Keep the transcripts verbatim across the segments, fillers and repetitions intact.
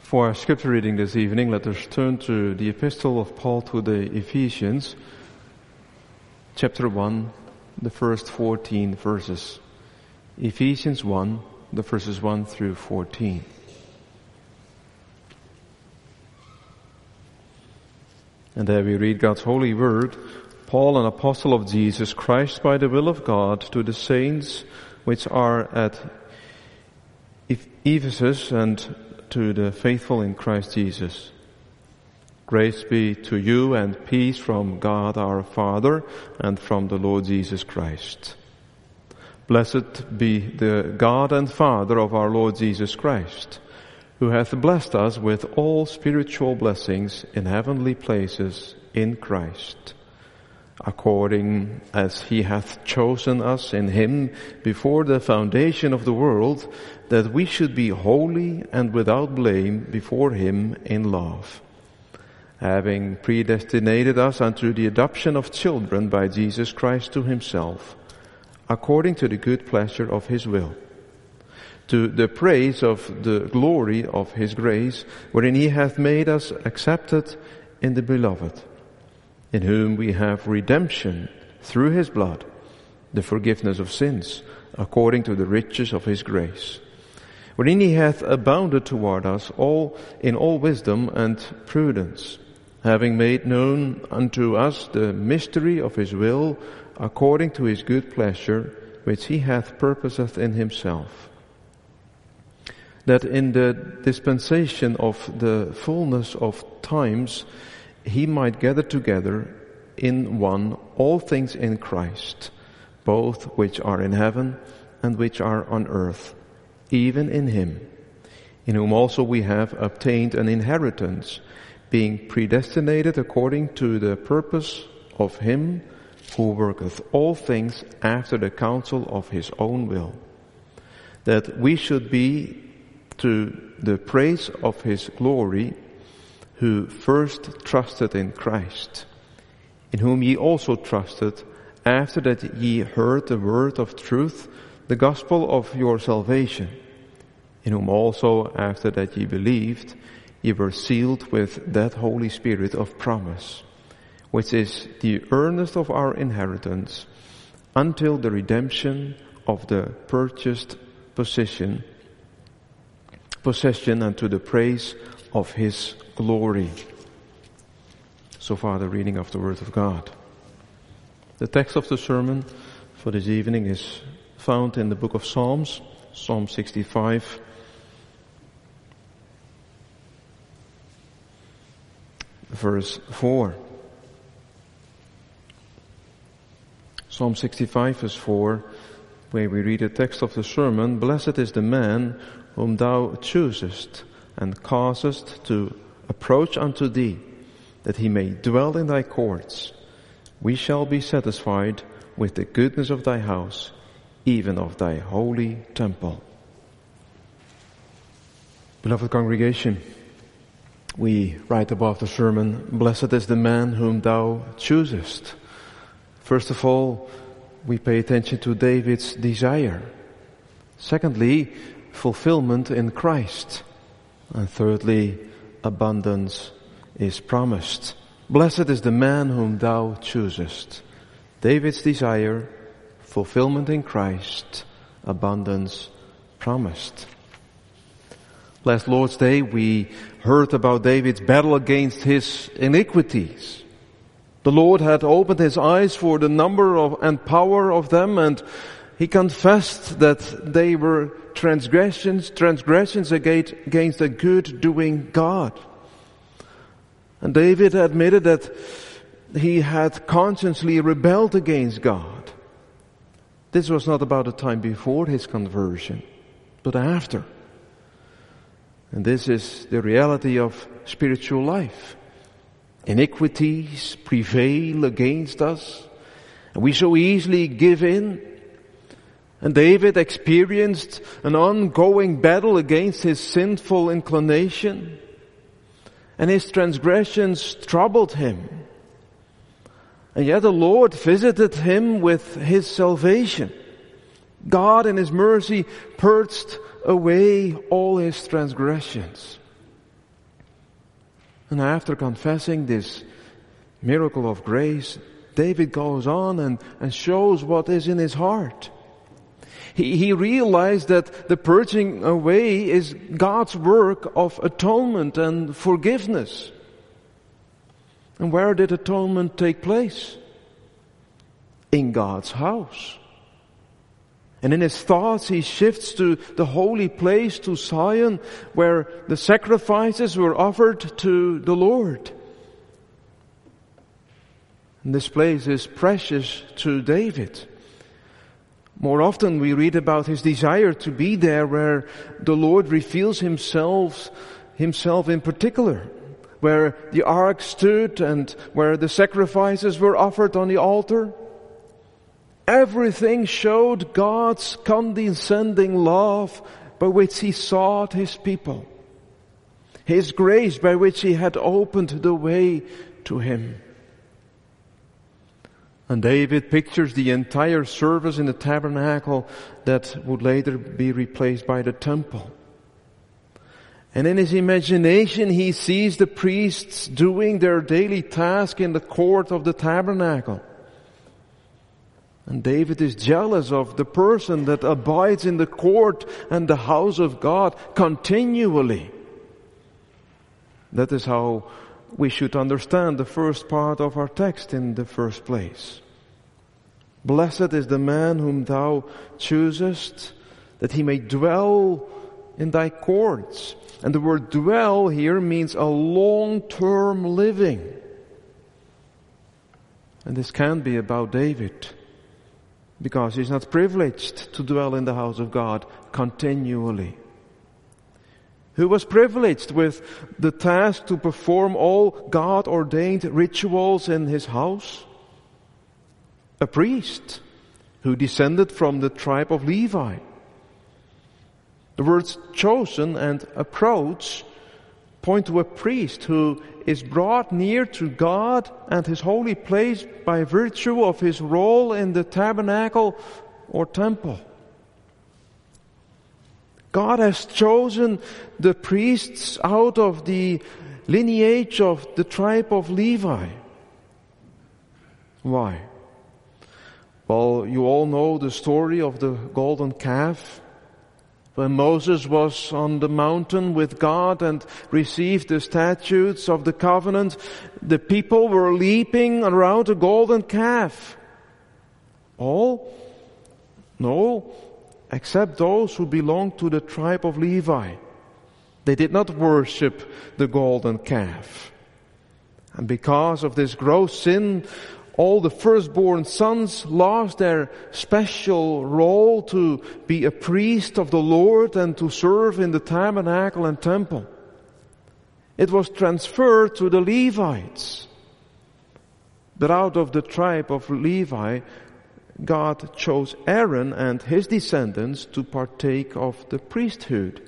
For our scripture reading this evening, let us turn to the epistle of Paul to the Ephesians, chapter one, the first fourteen verses. Ephesians one, the verses one through fourteen. And there we read God's holy word. Paul, an apostle of Jesus Christ by the will of God, to the saints which are at Ephesus and to the faithful in Christ Jesus. Grace be to you and peace from God our Father and from the Lord Jesus Christ. Blessed be the God and Father of our Lord Jesus Christ, who hath blessed us with all spiritual blessings in heavenly places in Christ, according as he hath chosen us in him before the foundation of the world, that we should be holy and without blame before him in love, having predestinated us unto the adoption of children by Jesus Christ to himself, according to the good pleasure of his will, to the praise of the glory of his grace, wherein he hath made us accepted in the beloved, in whom we have redemption through his blood, the forgiveness of sins, according to the riches of his grace, wherein he hath abounded toward us all in all wisdom and prudence, having made known unto us the mystery of his will, according to his good pleasure, which he hath purposed in himself, that in the dispensation of the fullness of times he might gather together in one all things in Christ, both which are in heaven and which are on earth, even in him, in whom also we have obtained an inheritance, being predestinated according to the purpose of him who worketh all things after the counsel of his own will, that we should be to the praise of his glory, who first trusted in Christ, in whom ye also trusted, after that ye heard the word of truth, the gospel of your salvation, in whom also, after that ye believed, ye were sealed with that Holy Spirit of promise, which is the earnest of our inheritance, until the redemption of the purchased possession, possession unto the praise of his glory. So far the reading of the Word of God. The text of the sermon for this evening is found in the book of Psalms, Psalm sixty-five. Verse four. Psalm sixty-five verse four, where we read the text of the sermon, Blessed is the man whom thou choosest and causest to approach unto thee, that he may dwell in thy courts. We shall be satisfied with the goodness of thy house, even of thy holy temple. Beloved congregation, we write above the sermon, Blessed is the man whom thou choosest. First of all, we pay attention to David's desire. Secondly, fulfillment in Christ. And thirdly, abundance is promised. Blessed is the man whom thou choosest. David's desire, fulfillment in Christ, abundance promised. Last Lord's Day we heard about David's battle against his iniquities. The Lord had opened his eyes for the number of and power of them, and he confessed that they were transgressions, transgressions against a good-doing God. And David admitted that he had consciously rebelled against God. This was not about the time before his conversion, but after. And this is the reality of spiritual life. Iniquities prevail against us, and we so easily give in. And David experienced an ongoing battle against his sinful inclination, and his transgressions troubled him. And yet the Lord visited him with his salvation. God in his mercy purged away all his transgressions. And after confessing this miracle of grace, David goes on and, and shows what is in his heart. He, he realized that the purging away is God's work of atonement and forgiveness. And where did atonement take place? In God's house. And in his thoughts he shifts to the holy place, to Zion, where the sacrifices were offered to the Lord. And this place is precious to David. More often we read about his desire to be there where the Lord reveals himself, himself in particular, where the ark stood and where the sacrifices were offered on the altar. Everything showed God's condescending love by which he sought his people. His grace by which he had opened the way to him. And David pictures the entire service in the tabernacle that would later be replaced by the temple. And in his imagination he sees the priests doing their daily task in the court of the tabernacle. And David is jealous of the person that abides in the court and the house of God continually. That is how we should understand the first part of our text in the first place. Blessed is the man whom thou choosest, that he may dwell in thy courts. And the word dwell here means a long-term living. And this can be about David, because he's not privileged to dwell in the house of God continually. Who was privileged with the task to perform all God-ordained rituals in his house? A priest who descended from the tribe of Levi. The words chosen and approach point to a priest who is brought near to God and his holy place by virtue of his role in the tabernacle or temple. God has chosen the priests out of the lineage of the tribe of Levi. Why? Well, you all know the story of the golden calf. When Moses was on the mountain with God and received the statutes of the covenant, the people were leaping around the golden calf. All? No, except those who belonged to the tribe of Levi. They did not worship the golden calf. And because of this gross sin, all the firstborn sons lost their special role to be a priest of the Lord and to serve in the tabernacle and temple. It was transferred to the Levites. But out of the tribe of Levi, God chose Aaron and his descendants to partake of the priesthood.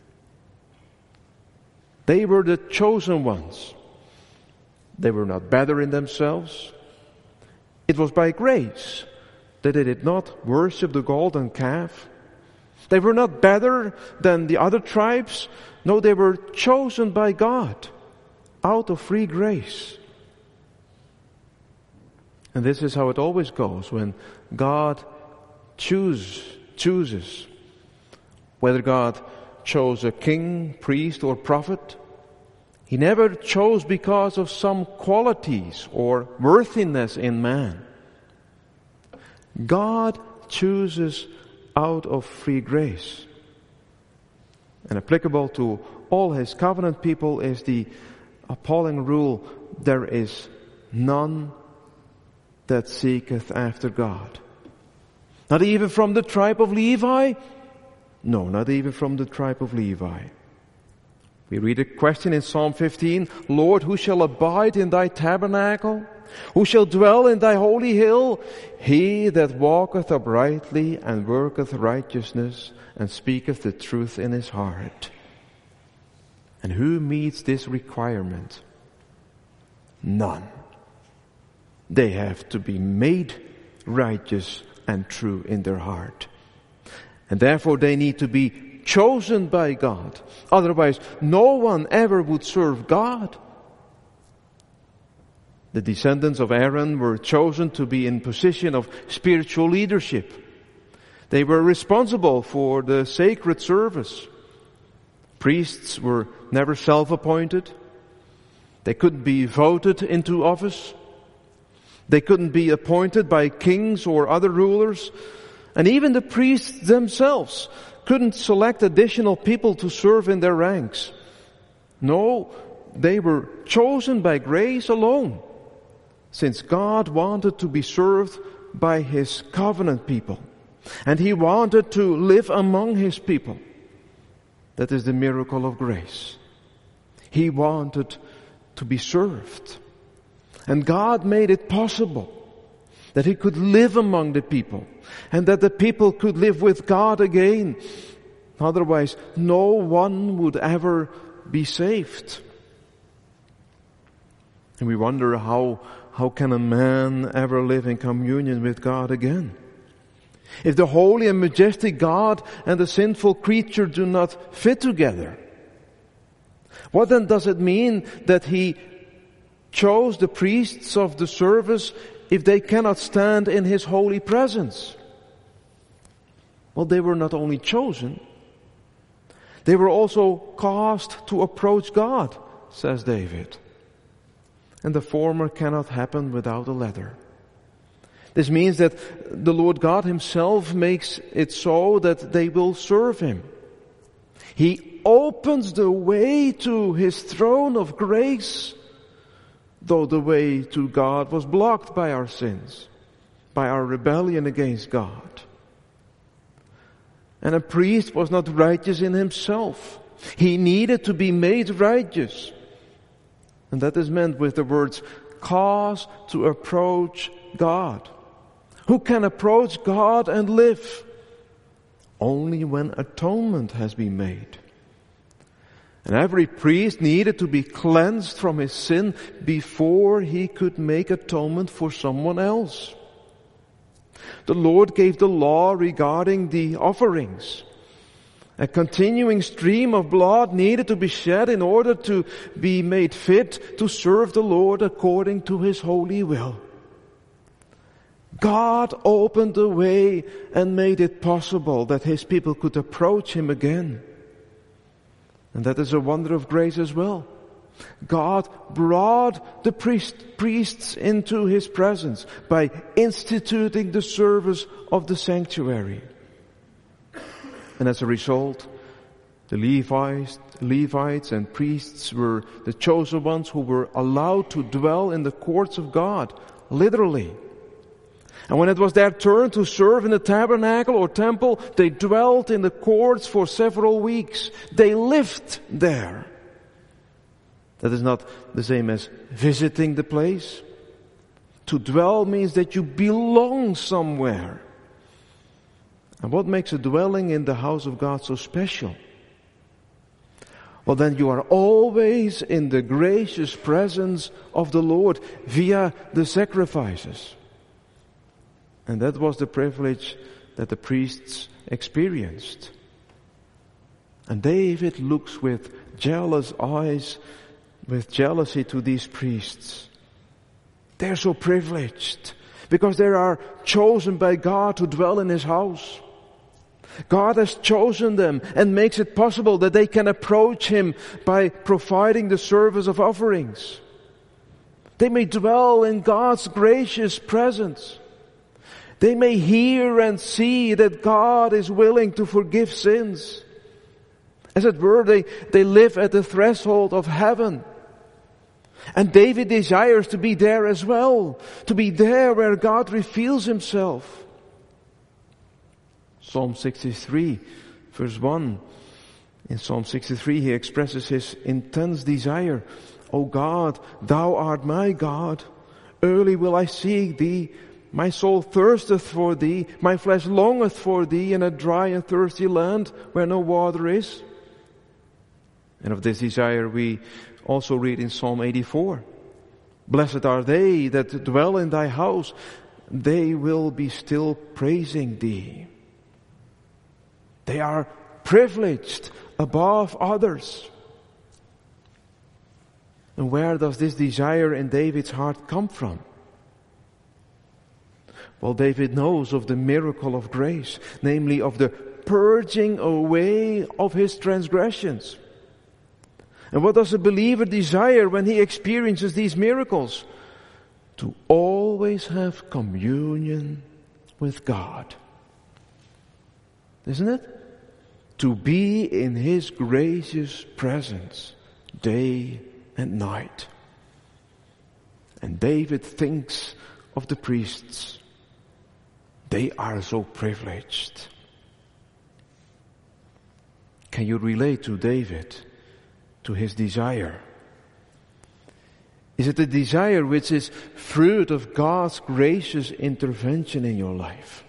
They were the chosen ones. They were not better in themselves. It was by grace that they did not worship the golden calf. They were not better than the other tribes. No, they were chosen by God out of free grace. And this is how it always goes when God choose, chooses. Whether God chose a king, priest, or prophet, He never chose because of some qualities or worthiness in man. God chooses out of free grace. And applicable to all His covenant people is the appalling rule, there is none that seeketh after God. Not even from the tribe of Levi? No, not even from the tribe of Levi. We read a question in Psalm fifteen, Lord, who shall abide in thy tabernacle? Who shall dwell in thy holy hill? He that walketh uprightly and worketh righteousness and speaketh the truth in his heart. And who meets this requirement? None. They have to be made righteous and true in their heart. And therefore they need to be chosen by God. Otherwise, no one ever would serve God. The descendants of Aaron were chosen to be in position of spiritual leadership. They were responsible for the sacred service. Priests were never self-appointed. They couldn't be voted into office. They couldn't be appointed by kings or other rulers. And even the priests themselves couldn't select additional people to serve in their ranks. No, they were chosen by grace alone, since God wanted to be served by His covenant people. And He wanted to live among His people. That is the miracle of grace. He wanted to be served. And God made it possible that He could live among the people and that the people could live with God again. Otherwise, no one would ever be saved. And we wonder how, how can a man ever live in communion with God again? If the holy and majestic God and the sinful creature do not fit together, what then does it mean that He chose the priests of the service if they cannot stand in His holy presence? Well, they were not only chosen, they were also caused to approach God, says David. And the former cannot happen without the latter. This means that the Lord God Himself makes it so that they will serve Him. He opens the way to His throne of grace, though the way to God was blocked by our sins, by our rebellion against God. And a priest was not righteous in himself. He needed to be made righteous. And that is meant with the words, cause to approach God. Who can approach God and live? Only when atonement has been made. And every priest needed to be cleansed from his sin before he could make atonement for someone else. The Lord gave the law regarding the offerings. A continuing stream of blood needed to be shed in order to be made fit to serve the Lord according to His holy will. God opened the way and made it possible that His people could approach Him again. And that is a wonder of grace as well. God brought the priest, priests into His presence by instituting the service of the sanctuary. And as a result, the Levites, Levites and priests were the chosen ones who were allowed to dwell in the courts of God, literally. And when it was their turn to serve in the tabernacle or temple, they dwelt in the courts for several weeks. They lived there. That is not the same as visiting the place. To dwell means that you belong somewhere. And what makes a dwelling in the house of God so special? Well, then you are always in the gracious presence of the Lord via the sacrifices. And that was the privilege that the priests experienced. And David looks with jealous eyes, with jealousy to these priests. They're so privileged because they are chosen by God to dwell in His house. God has chosen them and makes it possible that they can approach Him by providing the service of offerings. They may dwell in God's gracious presence. They may hear and see that God is willing to forgive sins. As it were, they, they live at the threshold of heaven. And David desires to be there as well, to be there where God reveals Himself. Psalm sixty-three, verse one. In Psalm sixty-three, he expresses his intense desire. O God, Thou art my God. Early will I seek Thee. My soul thirsteth for Thee. My flesh longeth for Thee in a dry and thirsty land where no water is. And of this desire we also read in Psalm eighty-four. Blessed are they that dwell in Thy house. They will be still praising Thee. They are privileged above others. And where does this desire in David's heart come from? Well, David knows of the miracle of grace, namely of the purging away of his transgressions. And what does a believer desire when he experiences these miracles? To always have communion with God. Isn't it? To be in His gracious presence day and night. And David thinks of the priests. They are so privileged. Can you relate to David, to his desire? Is it a desire which is fruit of God's gracious intervention in your life?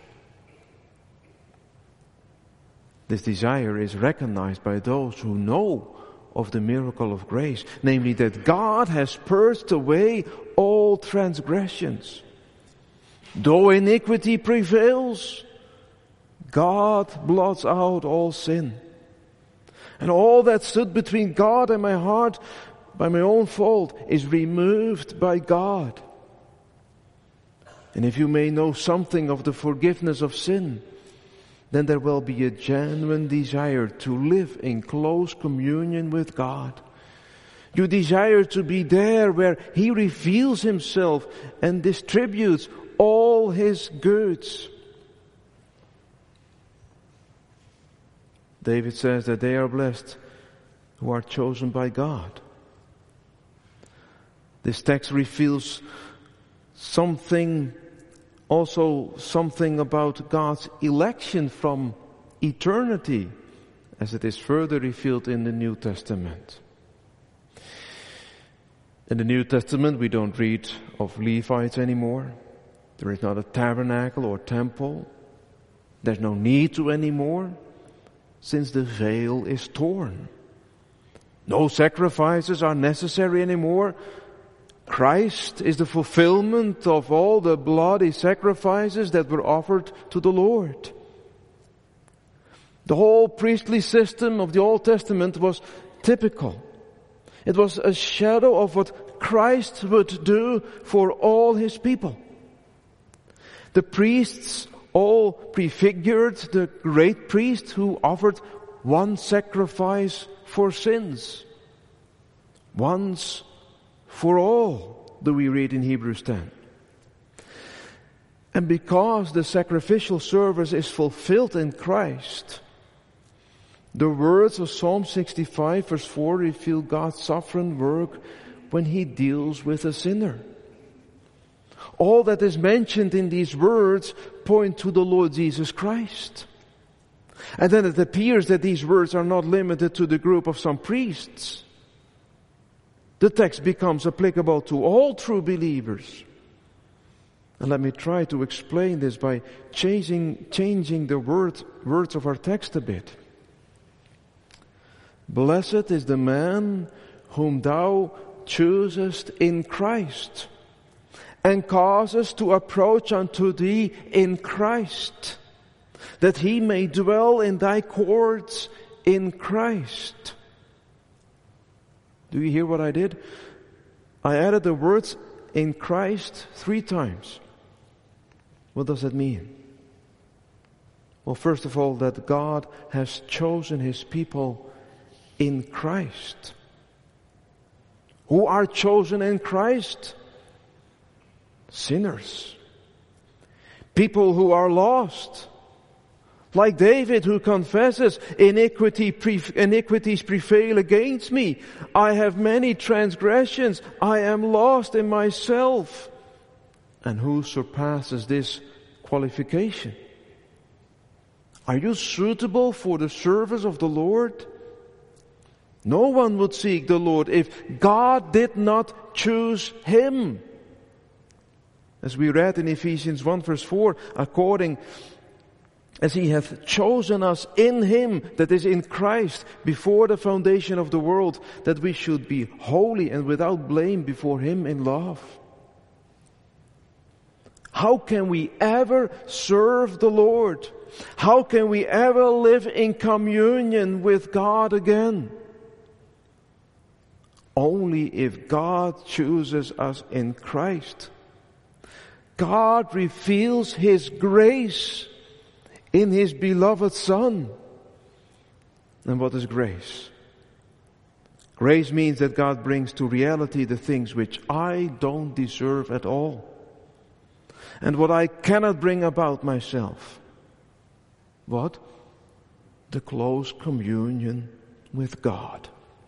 This desire is recognized by those who know of the miracle of grace, namely that God has purged away all transgressions. Though iniquity prevails, God blots out all sin. And all that stood between God and my heart by my own fault is removed by God. And if you may know something of the forgiveness of sin, then there will be a genuine desire to live in close communion with God. You desire to be there where He reveals Himself and distributes all His goods. David says that they are blessed who are chosen by God. This text reveals something, also something about God's election from eternity, as it is further revealed in the New Testament. In the New Testament, we don't read of Levites anymore. There is not a tabernacle or temple. There's no need to anymore, since the veil is torn. No sacrifices are necessary anymore. Christ is the fulfillment of all the bloody sacrifices that were offered to the Lord. The whole priestly system of the Old Testament was typical. It was a shadow of what Christ would do for all His people. The priests all prefigured the great priest who offered one sacrifice for sins. Once for all, do we read in Hebrews ten. And because the sacrificial service is fulfilled in Christ, the words of Psalm sixty-five verse four reveal God's sovereign work when He deals with a sinner. All that is mentioned in these words point to the Lord Jesus Christ. And then it appears that these words are not limited to the group of some priests. The text becomes applicable to all true believers. And let me try to explain this by changing, changing the word, words of our text a bit. Blessed is the man whom thou choosest in Christ, and causest to approach unto thee in Christ, that he may dwell in thy courts in Christ. Do you hear what I did? I added the words in Christ three times. What does that mean? Well, first of all, that God has chosen His people in Christ. Who are chosen in Christ? Sinners. People who are lost. Like David, who confesses, iniquity pre- iniquities prevail against me. I have many transgressions. I am lost in myself. And who surpasses this qualification? Are you suitable for the service of the Lord? No one would seek the Lord if God did not choose him. As we read in Ephesians one verse four, according as He hath chosen us in Him, that is in Christ, before the foundation of the world, that we should be holy and without blame before Him in love. How can we ever serve the Lord? How can we ever live in communion with God again? only if God chooses us in Christ. God reveals His grace in His beloved Son. And what is grace? Grace means that God brings to reality the things which I don't deserve at all, and what I cannot bring about myself. What? The close communion with God.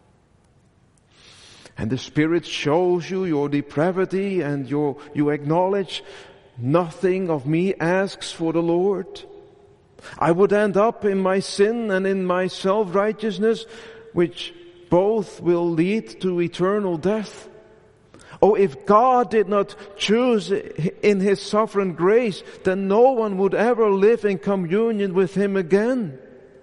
And the Spirit shows you your depravity, and your, you acknowledge, nothing of me asks for the Lord. I would end up in my sin and in my self-righteousness, which both will lead to eternal death. Oh, if God did not choose in His sovereign grace, then no one would ever live in communion with Him again.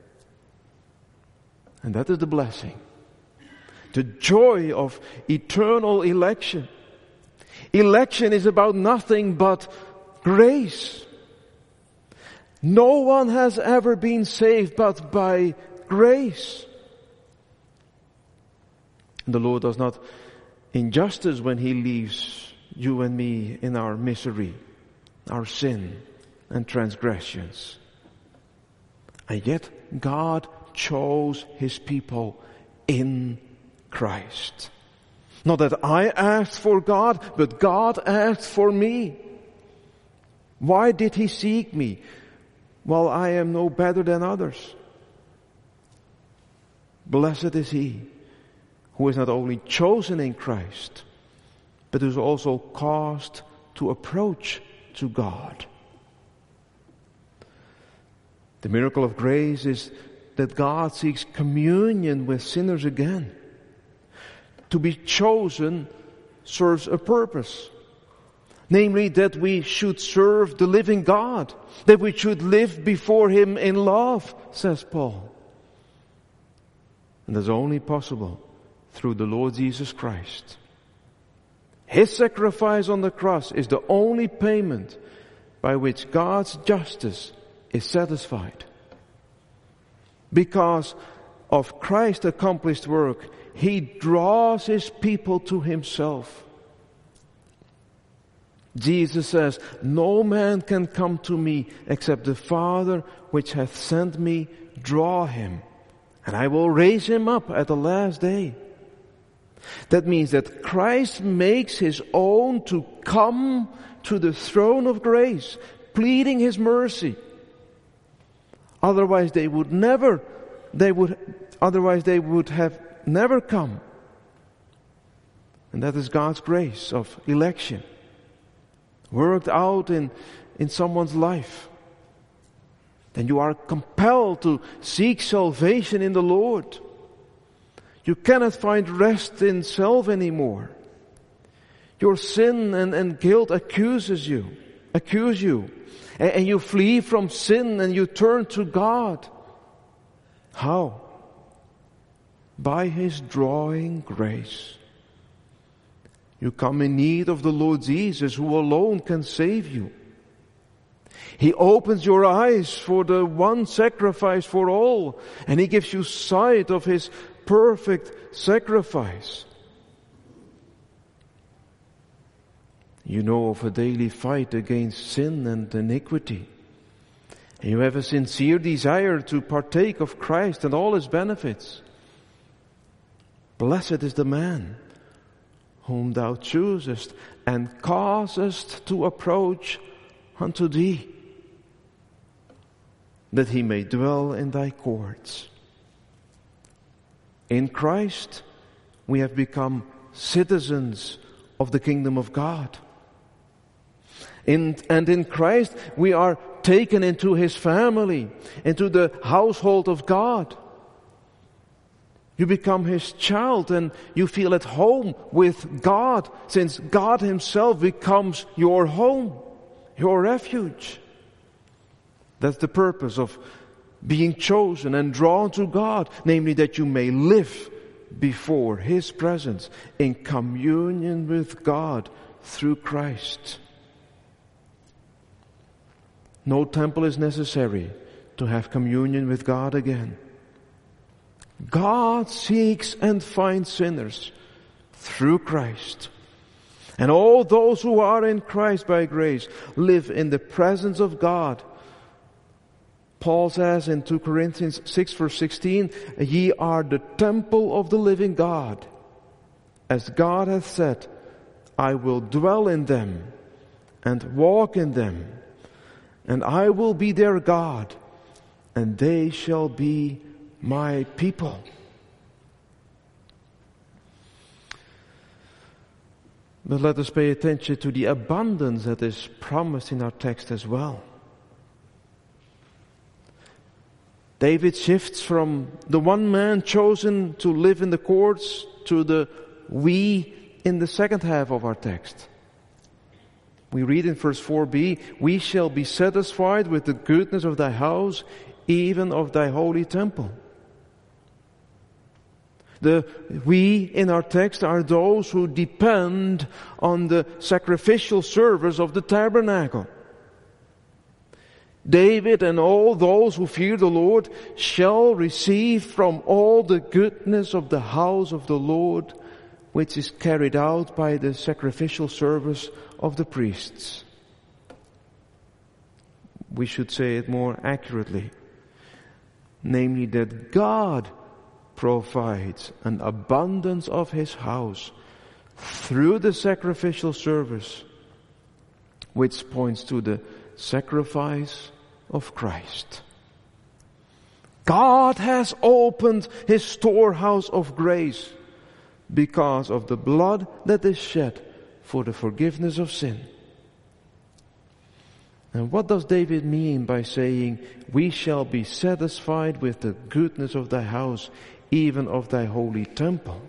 And that is the blessing. The joy of eternal election. Election is about nothing but grace. No one has ever been saved but by grace. The Lord does not injustice when He leaves you and me in our misery, our sin and transgressions. And yet God chose His people in Christ. Not that I asked for God, but God asked for me. Why did He seek me? Well, I am no better than others. Blessed is he who is not only chosen in Christ, but who is also caused to approach to God. The miracle of grace is that God seeks communion with sinners again. To be chosen serves a purpose. Namely, that we should serve the living God. That we should live before Him in love, says Paul. And that's only possible through the Lord Jesus Christ. His sacrifice on the cross is the only payment by which God's justice is satisfied. Because of Christ's accomplished work, He draws His people to Himself. Jesus says, no man can come to me except the Father which hath sent me draw him, and I will raise him up at the last day. That means that Christ makes His own to come to the throne of grace, pleading His mercy. Otherwise they would never, they would, otherwise they would have never come. And that is God's grace of election, worked out in, in someone's life. Then you are compelled to seek salvation in the Lord. You cannot find rest in self anymore. Your sin and, and guilt accuses you, accuse you. And, and you flee from sin and you turn to God. How? By His drawing grace. You come in need of the Lord Jesus, who alone can save you. He opens your eyes for the one sacrifice for all, and He gives you sight of His perfect sacrifice. You know of a daily fight against sin and iniquity. And you have a sincere desire to partake of Christ and all His benefits. Blessed is the man whom thou choosest and causest to approach unto thee, that he may dwell in thy courts. In Christ we have become citizens of the kingdom of God. In, and in Christ we are taken into His family, into the household of God. You become His child and you feel at home with God, since God Himself becomes your home, your refuge. That's the purpose of being chosen and drawn to God, namely that you may live before His presence in communion with God through Christ. No temple is necessary to have communion with God again. God seeks and finds sinners through Christ. And all those who are in Christ by grace live in the presence of God. Paul says in Second Corinthians six verse sixteen, ye are the temple of the living God. As God hath said, I will dwell in them and walk in them, and I will be their God, and they shall be my people. But let us pay attention to the abundance that is promised in our text as well. David shifts from the one man chosen to live in the courts to the we in the second half of our text. We read in verse four b, we shall be satisfied with the goodness of thy house, even of thy holy temple. The we in our text are those who depend on the sacrificial service of the tabernacle. David and all those who fear the Lord shall receive from all the goodness of the house of the Lord, which is carried out by the sacrificial service of the priests. We should say it more accurately, namely that God provides an abundance of His house through the sacrificial service, which points to the sacrifice of Christ. God has opened His storehouse of grace because of the blood that is shed for the forgiveness of sin. And what does David mean by saying, we shall be satisfied with the goodness of thy house, even of thy holy temple?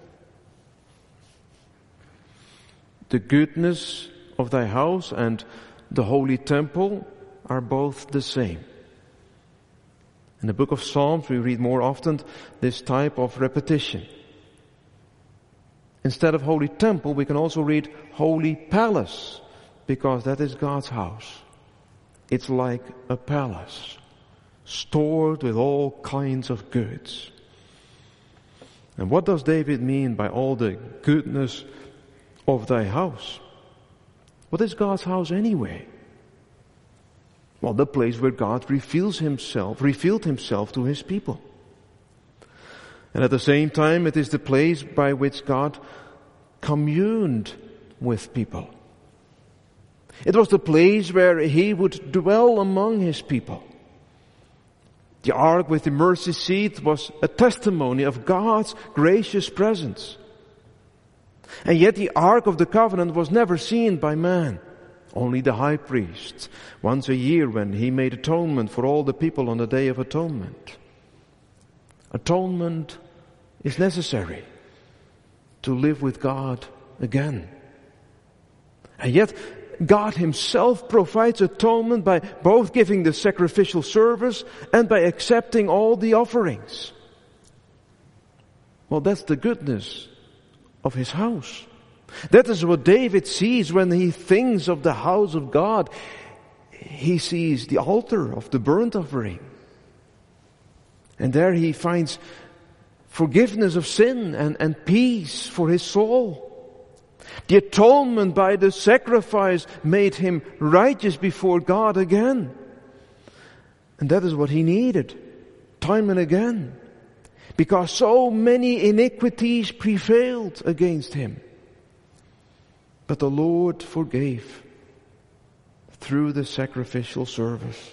The goodness of thy house and the holy temple are both the same. In the book of Psalms, we read more often this type of repetition. Instead of holy temple, we can also read holy palace, because that is God's house. It's like a palace, stored with all kinds of goods. And what does David mean by all the goodness of thy house? What is God's house anyway? Well, the place where God reveals Himself, revealed Himself to His people. And at the same time, it is the place by which God communed with people. It was the place where He would dwell among His people. The ark with the mercy seat was a testimony of God's gracious presence. And yet the ark of the covenant was never seen by man. Only the high priest, once a year when he made atonement for all the people on the Day of Atonement. Atonement is necessary to live with God again. And yet God Himself provides atonement by both giving the sacrificial service and by accepting all the offerings. Well, that's the goodness of His house. That is what David sees when he thinks of the house of God. He sees the altar of the burnt offering. And there he finds forgiveness of sin and, and peace for his soul. The atonement by the sacrifice made him righteous before God again. And that is what he needed, time and again. Because so many iniquities prevailed against him. But the Lord forgave through the sacrificial service.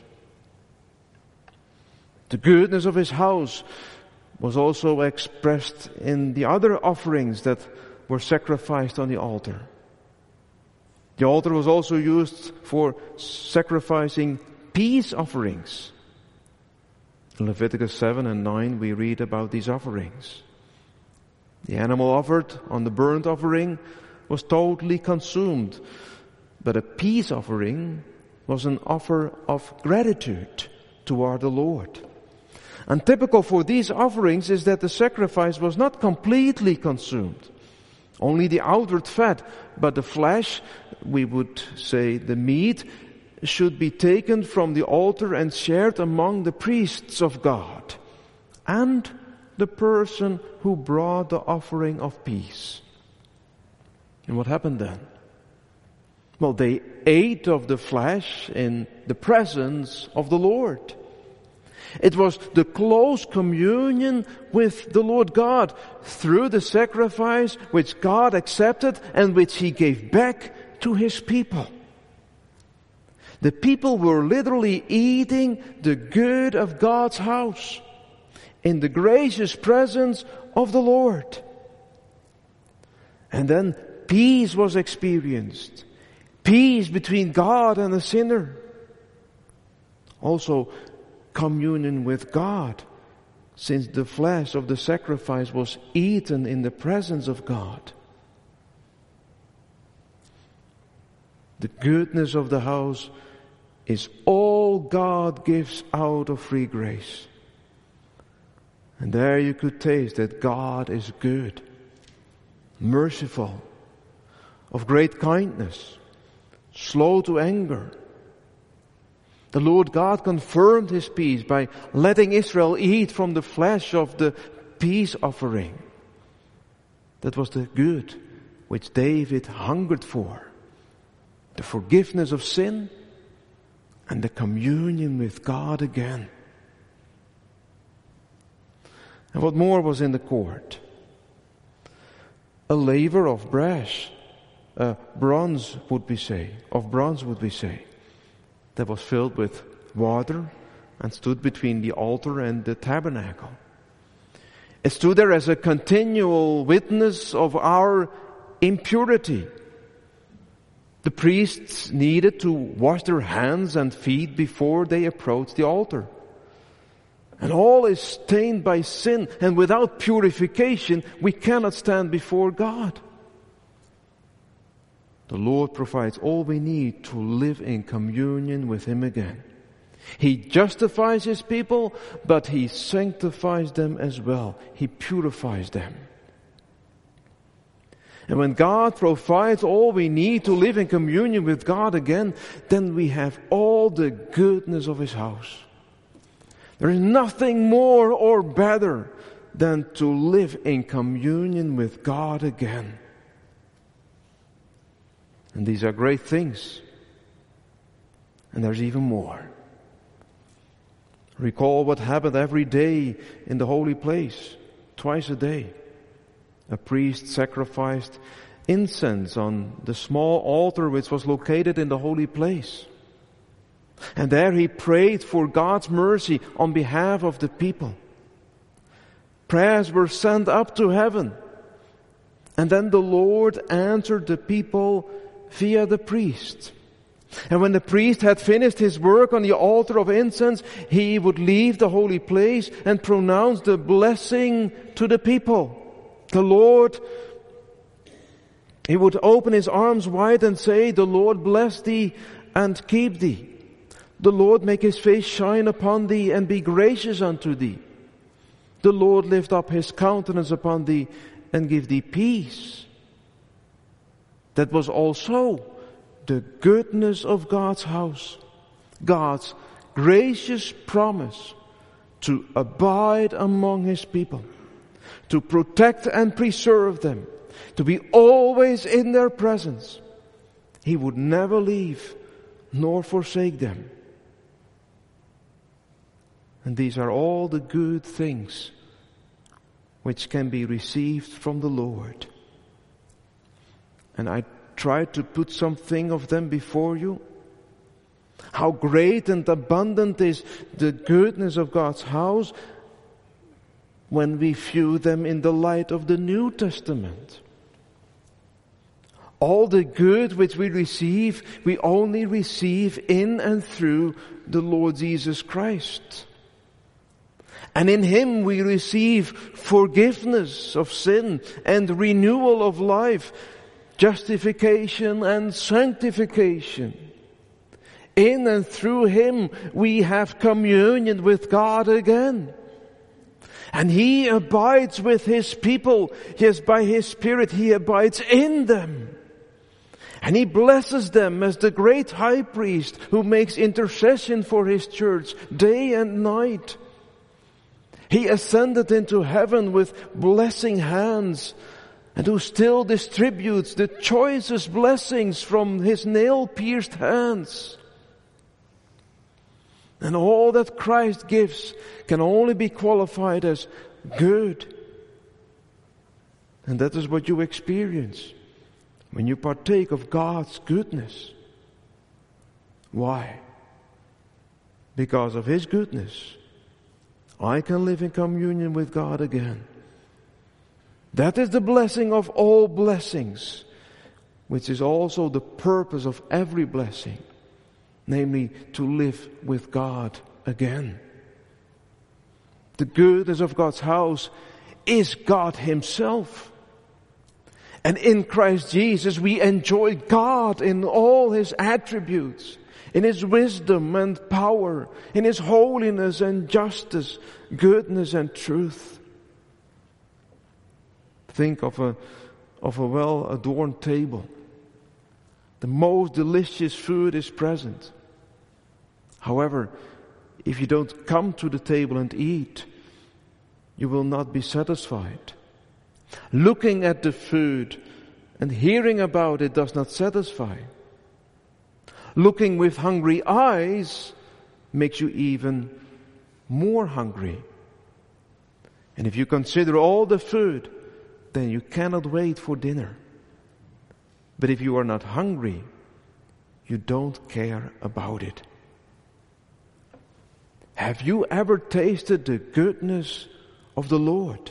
The goodness of His house was also expressed in the other offerings that were sacrificed on the altar. The altar was also used for sacrificing peace offerings. In Leviticus seven and nine we read about these offerings. The animal offered on the burnt offering was totally consumed, but a peace offering was an offer of gratitude toward the Lord. And typical for these offerings is that the sacrifice was not completely consumed. Only the outward fat, but the flesh, we would say the meat, should be taken from the altar and shared among the priests of God and the person who brought the offering of peace. And what happened then? Well, they ate of the flesh in the presence of the Lord. It was the close communion with the Lord God through the sacrifice which God accepted and which He gave back to His people. The people were literally eating the good of God's house in the gracious presence of the Lord. And then peace was experienced. Peace between God and the sinner. Also, communion with God, since the flesh of the sacrifice was eaten in the presence of God. The goodness of the house is all God gives out of free grace. And there you could taste that God is good, merciful, of great kindness, slow to anger. The Lord God confirmed His peace by letting Israel eat from the flesh of the peace offering. That was the good which David hungered for. The forgiveness of sin and the communion with God again. And what more was in the court? A laver of brass, uh, bronze would we say, of bronze would we say, that was filled with water and stood between the altar and the tabernacle. It stood there as a continual witness of our impurity. The priests needed to wash their hands and feet before they approached the altar. And all is stained by sin, and without purification we cannot stand before God. The Lord provides all we need to live in communion with Him again. He justifies His people, but He sanctifies them as well. He purifies them. And when God provides all we need to live in communion with God again, then we have all the goodness of His house. There is nothing more or better than to live in communion with God again. And these are great things. And there's even more. Recall what happened every day in the holy place, twice a day. A priest sacrificed incense on the small altar which was located in the holy place. And there he prayed for God's mercy on behalf of the people. Prayers were sent up to heaven. And then the Lord answered the people via the priest. And when the priest had finished his work on the altar of incense, he would leave the holy place and pronounce the blessing to the people. The Lord, he would open his arms wide and say, "The Lord bless thee and keep thee. The Lord make his face shine upon thee and be gracious unto thee. The Lord lift up his countenance upon thee and give thee peace." That was also the goodness of God's house. God's gracious promise to abide among His people, to protect and preserve them, to be always in their presence. He would never leave nor forsake them. And these are all the good things which can be received from the Lord. And I tried to put something of them before you. How great and abundant is the goodness of God's house when we view them in the light of the New Testament. All the good which we receive, we only receive in and through the Lord Jesus Christ. And in Him we receive forgiveness of sin and renewal of life, justification and sanctification. In and through Him we have communion with God again. And He abides with His people. Yes, by His Spirit He abides in them. And He blesses them as the great high priest who makes intercession for His church day and night. He ascended into heaven with blessing hands and who still distributes the choicest blessings from his nail-pierced hands. And all that Christ gives can only be qualified as good. And that is what you experience when you partake of God's goodness. Why? Because of His goodness, I can live in communion with God again. That is the blessing of all blessings, which is also the purpose of every blessing, namely to live with God again. The goodness of God's house is God Himself. And in Christ Jesus we enjoy God in all His attributes, in His wisdom and power, in His holiness and justice, goodness and truth. Think of a, of a well-adorned table. The most delicious food is present. However, if you don't come to the table and eat, you will not be satisfied. Looking at the food and hearing about it does not satisfy. Looking with hungry eyes makes you even more hungry. And if you consider all the food, then you cannot wait for dinner. But if you are not hungry, you don't care about it. Have you ever tasted the goodness of the Lord?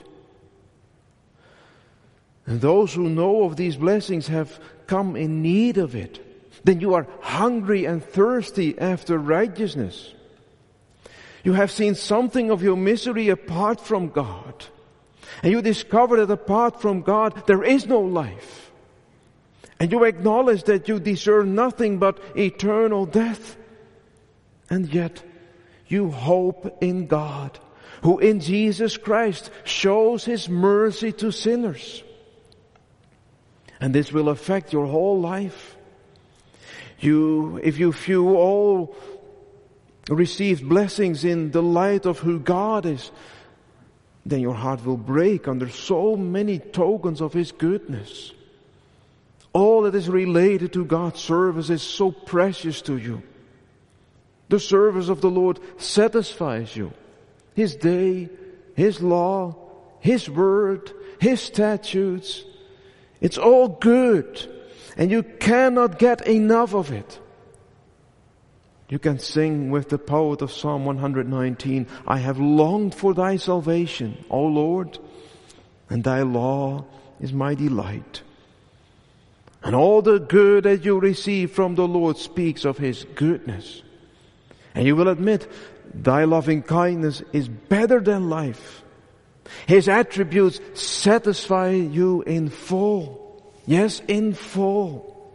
And those who know of these blessings have come in need of it. Then you are hungry and thirsty after righteousness. You have seen something of your misery apart from God. And you discover that apart from God there is no life. And you acknowledge that you deserve nothing but eternal death. And yet you hope in God, who in Jesus Christ shows His mercy to sinners. And this will affect your whole life. You, if you view all received blessings in the light of who God is, then your heart will break under so many tokens of His goodness. All that is related to God's service is so precious to you. The service of the Lord satisfies you. His day, His law, His word, His statutes. It's all good. And you cannot get enough of it. You can sing with the poet of Psalm one nineteen, I have longed for Thy salvation, O Lord, and Thy law is my delight. And all the good that you receive from the Lord speaks of His goodness. And you will admit, Thy loving kindness is better than life. His attributes satisfy you in full. Yes, in full.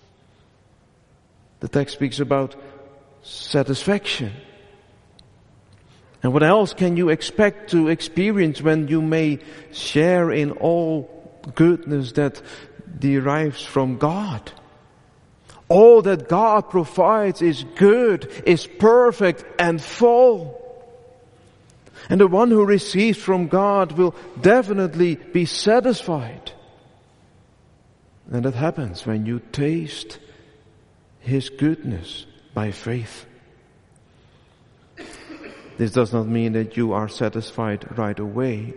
The text speaks about satisfaction. And what else can you expect to experience when you may share in all goodness that derives from God? All that God provides is good, is perfect and full. And the one who receives from God will definitely be satisfied. And that happens when you taste His goodness by faith. This does not mean that you are satisfied right away.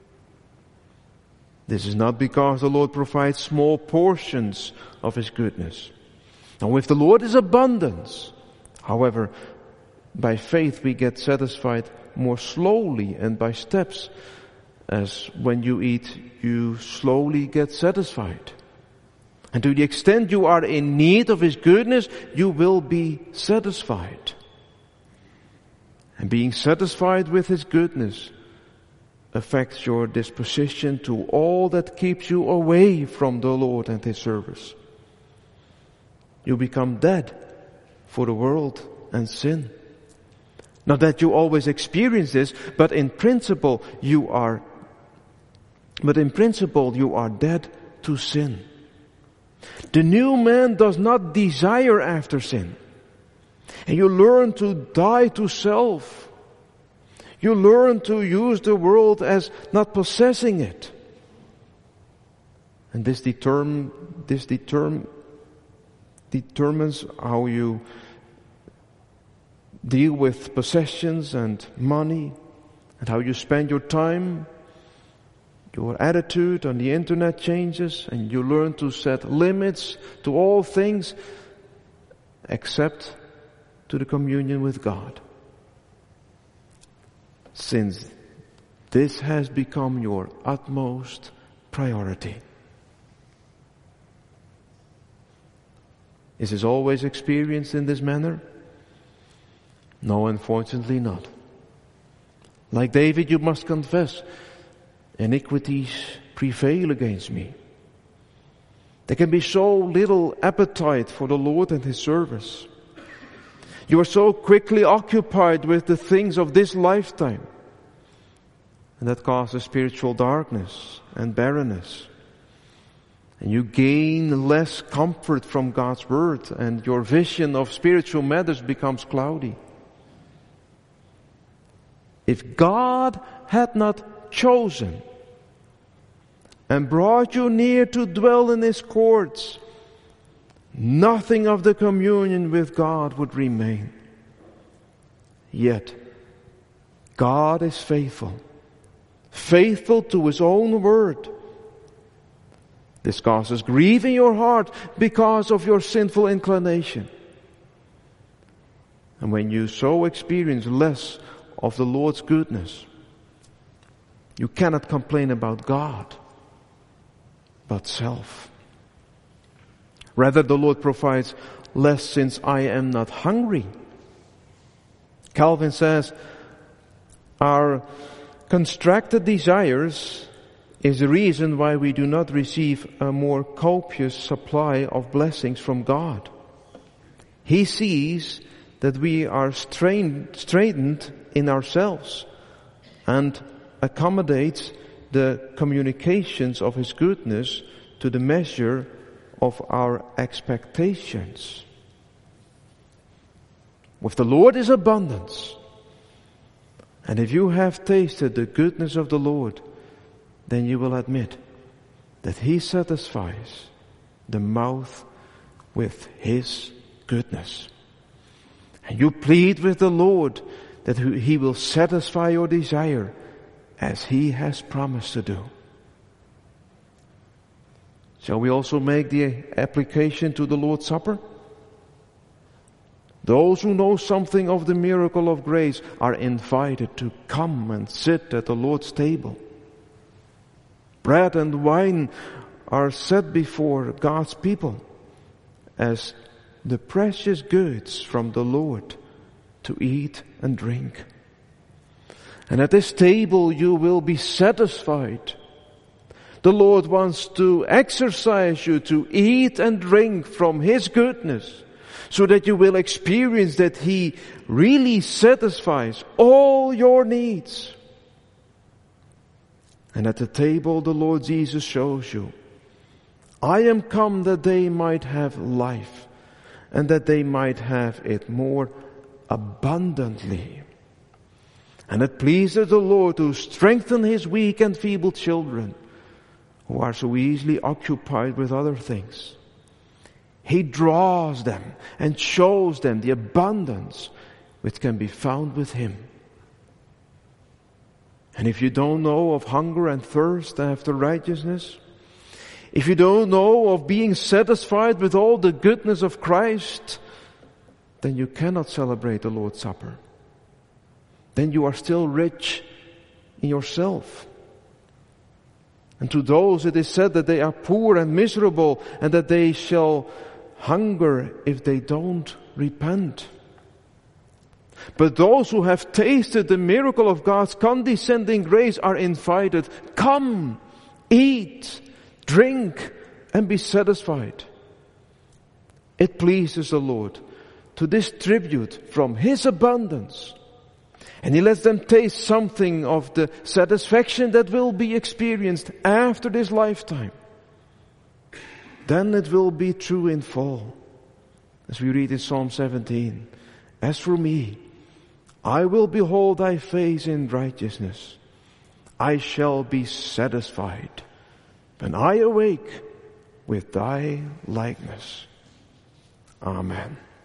This is not because the Lord provides small portions of His goodness. Now with the Lord is abundance. However, by faith we get satisfied more slowly and by steps, as when you eat, you slowly get satisfied. And to the extent you are in need of His goodness, you will be satisfied. And being satisfied with His goodness affects your disposition to all that keeps you away from the Lord and His service. You become dead for the world and sin. Not that you always experience this, but in principle you are, but in principle you are dead to sin. The new man does not desire after sin. And you learn to die to self. You learn to use the world as not possessing it. And this determ, this determ, determines how you deal with possessions and money, and how you spend your time. Your attitude on the internet changes, and you learn to set limits to all things except to the communion with God. Since this has become your utmost priority. Is this always experienced in this manner? No, unfortunately not. Like David, you must confess, iniquities prevail against me. There can be so little appetite for the Lord and His service. You are so quickly occupied with the things of this lifetime. And that causes spiritual darkness and barrenness. And you gain less comfort from God's Word, and your vision of spiritual matters becomes cloudy. If God had not chosen and brought you near to dwell in His courts, nothing of the communion with God would remain. Yet, God is faithful, faithful to His own word. This causes grief in your heart because of your sinful inclination. And when you so experience less of the Lord's goodness, you cannot complain about God, but self. Rather, the Lord provides less since I am not hungry. Calvin says, our constricted desires is the reason why we do not receive a more copious supply of blessings from God. He sees that we are strained, straitened in ourselves and accommodates the communications of His goodness to the measure of our expectations. With the Lord is abundance. And if you have tasted the goodness of the Lord, then you will admit that He satisfies the mouth with His goodness. And you plead with the Lord that He will satisfy your desire as He has promised to do. Shall we also make the application to the Lord's Supper? Those who know something of the miracle of grace are invited to come and sit at the Lord's table. Bread and wine are set before God's people as the precious goods from the Lord to eat and drink. And at this table you will be satisfied. The Lord wants to exercise you to eat and drink from His goodness, so that you will experience that He really satisfies all your needs. And at the table the Lord Jesus shows you, I am come that they might have life, and that they might have it more abundantly. And it pleases the Lord to strengthen His weak and feeble children, who are so easily occupied with other things. He draws them and shows them the abundance which can be found with Him. And if you don't know of hunger and thirst after righteousness, if you don't know of being satisfied with all the goodness of Christ, then you cannot celebrate the Lord's Supper. Then you are still rich in yourself. And to those it is said that they are poor and miserable, and that they shall hunger if they don't repent. But those who have tasted the miracle of God's condescending grace are invited, come, eat, drink, and be satisfied. It pleases the Lord to distribute from His abundance. And He lets them taste something of the satisfaction that will be experienced after this lifetime. Then it will be true in full. As we read in Psalm seventeen, as for me, I will behold Thy face in righteousness. I shall be satisfied when I awake with thy likeness. Amen.